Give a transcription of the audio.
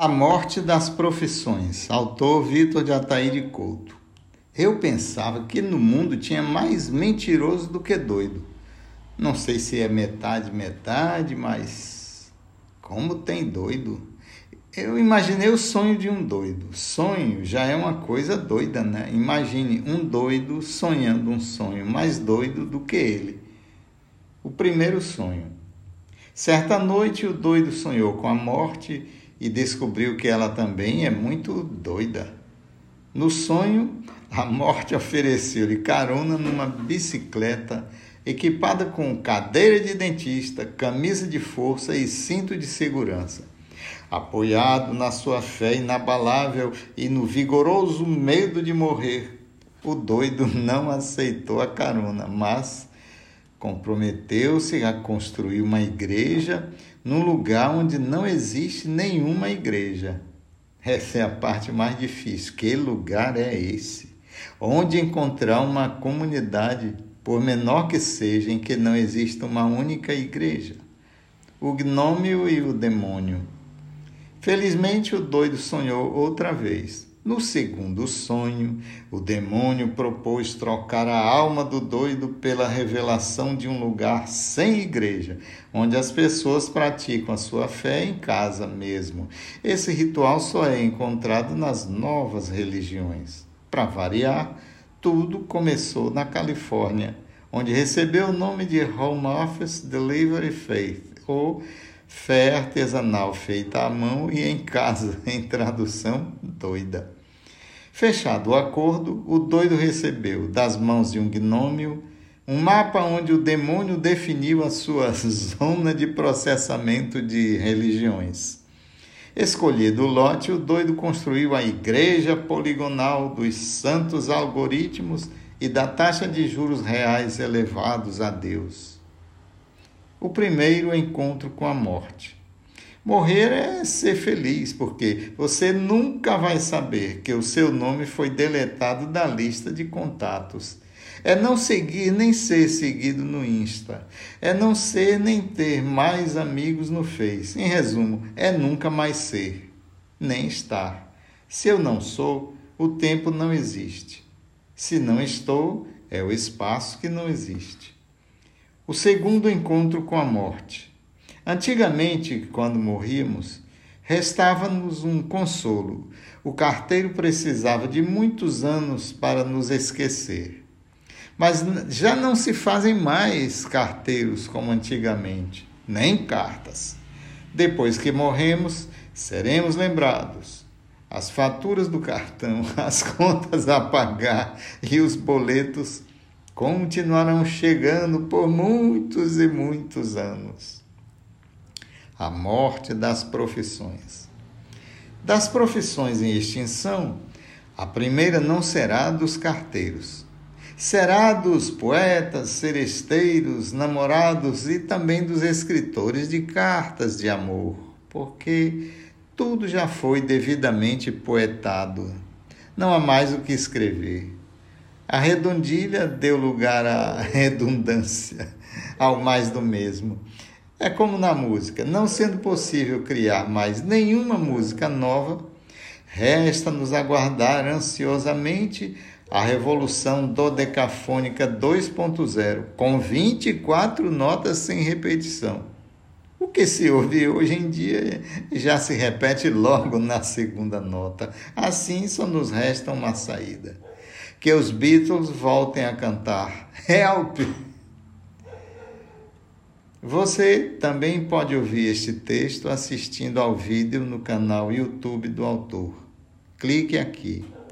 A morte das profissões, autor Vitor de Ataíde Couto. Eu pensava que no mundo tinha mais mentiroso do que doido. Não sei se é metade, mas como tem doido? Eu imaginei o sonho de um doido. Sonho já é uma coisa doida, né? Imagine um doido sonhando um sonho mais doido do que ele. O primeiro sonho. Certa noite o doido sonhou com a morte e descobriu que ela também é muito doida. No sonho, a morte ofereceu-lhe carona numa bicicleta equipada com cadeira de dentista, camisa de força e cinto de segurança. Apoiado na sua fé inabalável e no vigoroso medo de morrer, o doido não aceitou a carona, mas comprometeu-se a construir uma igreja num lugar onde não existe nenhuma igreja. Essa é a parte mais difícil. Que lugar é esse? Onde encontrar uma comunidade, por menor que seja, em que não exista uma única igreja? O gnômio e o demônio. Felizmente, o doido sonhou outra vez. No segundo sonho, o demônio propôs trocar a alma do doido pela revelação de um lugar sem igreja, onde as pessoas praticam a sua fé em casa mesmo. Esse ritual só é encontrado nas novas religiões. Para variar, tudo começou na Califórnia, onde recebeu o nome de Home Office Delivery Faith, ou fé artesanal feita à mão e em casa, em tradução doida. Fechado o acordo, o doido recebeu, das mãos de um gnômio, um mapa onde o demônio definiu a sua zona de processamento de religiões. Escolhido o lote, o doido construiu a igreja poligonal dos santos algoritmos e da taxa de juros reais elevados a Deus. O primeiro encontro com a morte. Morrer é ser feliz, porque você nunca vai saber que o seu nome foi deletado da lista de contatos. É não seguir nem ser seguido no Insta. É não ser nem ter mais amigos no Face. Em resumo, é nunca mais ser, nem estar. Se eu não sou, o tempo não existe. Se não estou, é o espaço que não existe. O segundo encontro com a morte. Antigamente, quando morríamos, restava-nos um consolo. O carteiro precisava de muitos anos para nos esquecer. Mas já não se fazem mais carteiros como antigamente, nem cartas. Depois que morremos, seremos lembrados. As faturas do cartão, as contas a pagar e os boletos continuarão chegando por muitos e muitos anos. A morte das profissões. Das profissões em extinção, a primeira não será dos carteiros. Será dos poetas, seresteiros, namorados e também dos escritores de cartas de amor, porque tudo já foi devidamente poetado. Não há mais o que escrever. A redondilha deu lugar à redundância, ao mais do mesmo. É como na música, não sendo possível criar mais nenhuma música nova, resta-nos aguardar ansiosamente a Revolução Dodecafônica 2.0, com 24 notas sem repetição. O que se ouve hoje em dia já se repete logo na segunda nota. Assim só nos resta uma saída. Que os Beatles voltem a cantar Help! Você também pode ouvir este texto assistindo ao vídeo no canal YouTube do autor. Clique aqui.